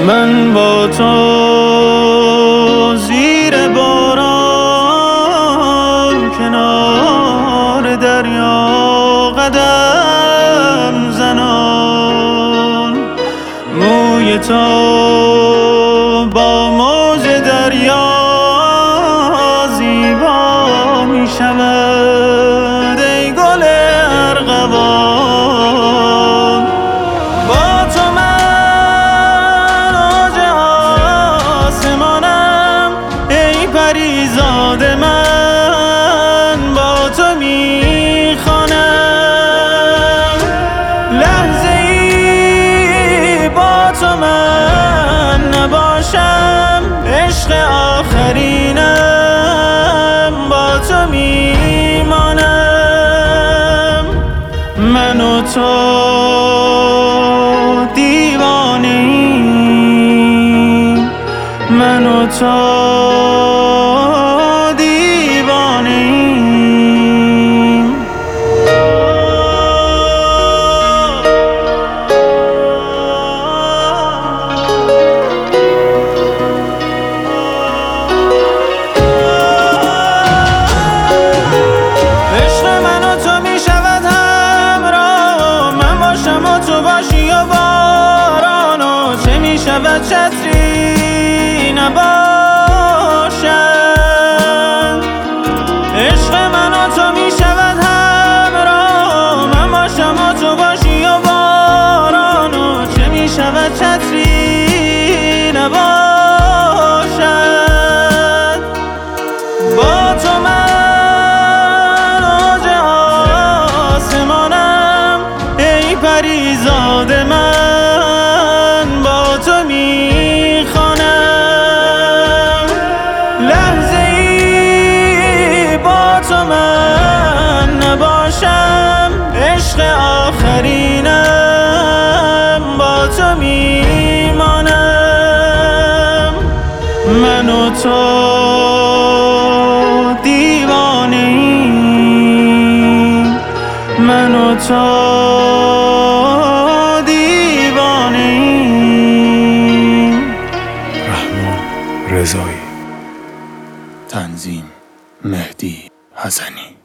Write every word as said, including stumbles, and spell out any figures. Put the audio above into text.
من با تو زیر باران کنار دریا قدم زنان، موی تو با موج دریا زیبا می شود ای گل ارغوان. با تو من اوج آسمانم ای پریزاد من، با تو می خوانم لحظه ای با تو من نباشم، عشق آخرینم با تو می مانم. من و تو دیوانه‌ایم، من و تو دیوانه‌ایم. عشق من و تو می شود همراه، من باشم و تو باشی و باران، و چه می شود چتری نباشد. عشق من و تو می شود همراه، من باشم و تو باشی و باران، و چه می شود چتری نباشد. با تو من اوج آسمانم ای پریزاد من، با تو می خوانم لحظه ای با تو من نباشم، عشق آخرینم با تو می مانم. من و تو دیوانه‌ایم، من و تو دیوانه‌ایم. رحمان رضایی، تنظیم مهدی حسنی.